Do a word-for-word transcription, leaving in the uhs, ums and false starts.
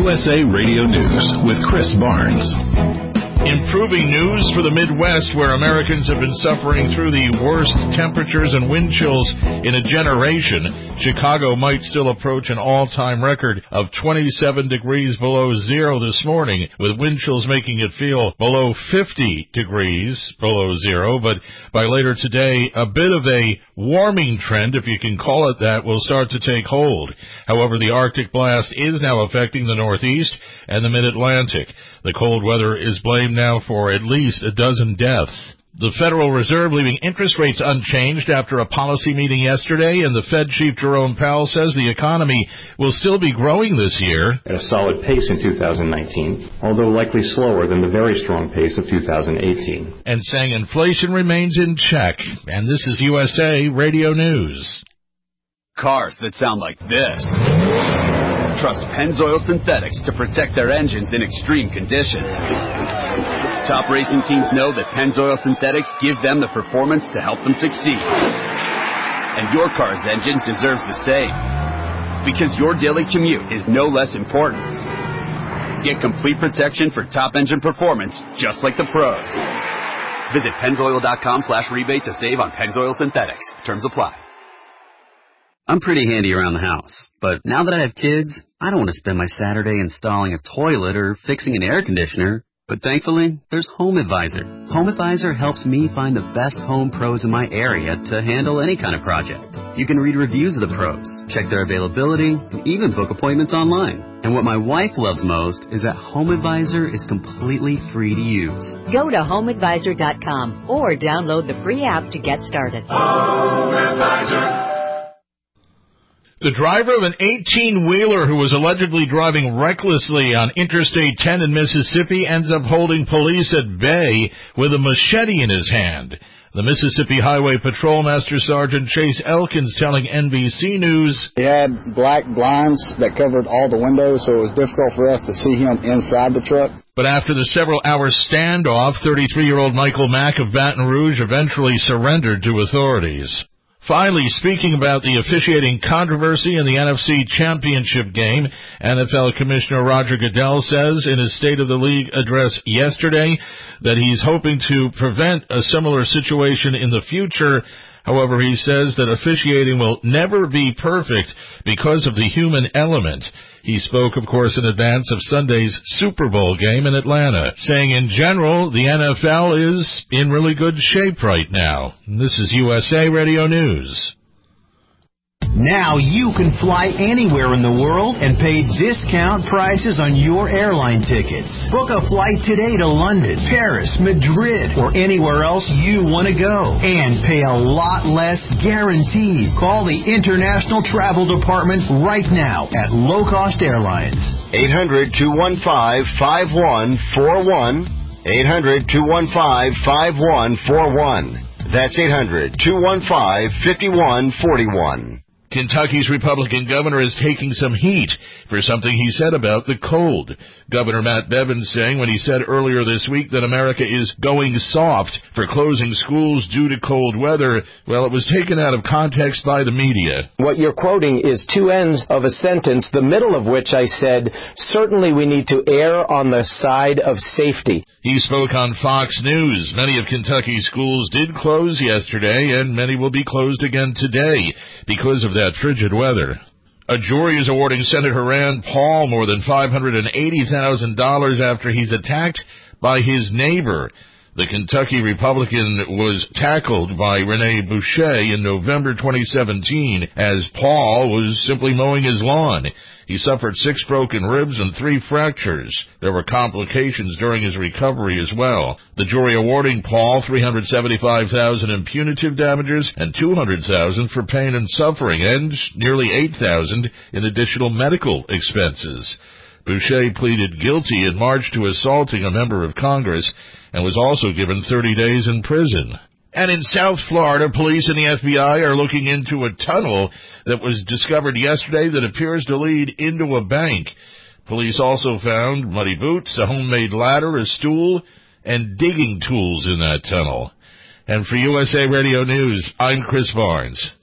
U S A Radio News with Chris Barnes. Improving news for the Midwest, where Americans have been suffering through the worst temperatures and wind chills in a generation. Chicago might still approach an all-time record of twenty-seven degrees below zero this morning, with wind chills making it feel below fifty degrees below zero. But by later today, a bit of a warming trend, if you can call it that, will start to take hold. However, the Arctic blast is now affecting the Northeast and the Mid-Atlantic. The cold weather is blamed now for at least a dozen deaths. The Federal Reserve leaving interest rates unchanged after a policy meeting yesterday, and the Fed Chief Jerome Powell says the economy will still be growing this year at a solid pace in two thousand nineteen, although likely slower than the very strong pace of two thousand eighteen. And saying inflation remains in check. And this is U S A Radio News. Cars that sound like this. Trust Pennzoil Synthetics to protect their engines in extreme conditions. Top racing teams know that Pennzoil Synthetics give them the performance to help them succeed. And your car's engine deserves the same. Because your daily commute is no less important. Get complete protection for top engine performance, just like the pros. Visit Pennzoil.com slash rebate to save on Pennzoil Synthetics. Terms apply. I'm pretty handy around the house, but now that I have kids, I don't want to spend my Saturday installing a toilet or fixing an air conditioner. But thankfully, there's HomeAdvisor. HomeAdvisor helps me find the best home pros in my area to handle any kind of project. You can read reviews of the pros, check their availability, and even book appointments online. And what my wife loves most is that HomeAdvisor is completely free to use. Go to home advisor dot com or download the free app to get started. HomeAdvisor. The driver of an eighteen-wheeler who was allegedly driving recklessly on Interstate ten in Mississippi ends up holding police at bay with a machete in his hand. The Mississippi Highway Patrol Master Sergeant Chase Elkins telling N B C News, he had black blinds that covered all the windows, so it was difficult for us to see him inside the truck. But after the several-hour standoff, thirty-three-year-old Michael Mack of Baton Rouge eventually surrendered to authorities. Finally, speaking about the officiating controversy in the N F C Championship game, N F L Commissioner Roger Goodell says in his State of the League address yesterday that he's hoping to prevent a similar situation in the future. However, he says that officiating will never be perfect because of the human element. He spoke, of course, in advance of Sunday's Super Bowl game in Atlanta, saying in general, the N F L is in really good shape right now. And this is U S A Radio News. Now you can fly anywhere in the world and pay discount prices on your airline tickets. Book a flight today to London, Paris, Madrid, or anywhere else you want to go. And pay a lot less guaranteed. Call the International Travel Department right now at Low Cost Airlines. eight hundred, two one five, five one four one. eight hundred, two one five, five one four one. That's eight hundred, two one five, five one four one. Kentucky's Republican governor is taking some heat for something he said about the cold. Governor Matt Bevins saying when he said earlier this week that America is going soft for closing schools due to cold weather, well, it was taken out of context by the media. What you're quoting is two ends of a sentence, the middle of which I said, certainly we need to err on the side of safety. He spoke on Fox News. Many of Kentucky's schools did close yesterday, and many will be closed again today because of that frigid weather. A jury is awarding Senator Rand Paul more than five hundred eighty thousand dollars after he's attacked by his neighbor. The Kentucky Republican was tackled by Rene Boucher in November twenty seventeen as Paul was simply mowing his lawn. He suffered six broken ribs and three fractures. There were complications during his recovery as well. The jury awarding Paul three hundred seventy-five thousand dollars in punitive damages and two hundred thousand dollars for pain and suffering, and nearly eight thousand dollars in additional medical expenses. Boucher pleaded guilty in March to assaulting a member of Congress and was also given thirty days in prison. And in South Florida, police and the F B I are looking into a tunnel that was discovered yesterday that appears to lead into a bank. Police also found muddy boots, a homemade ladder, a stool, and digging tools in that tunnel. And for U S A Radio News, I'm Chris Barnes.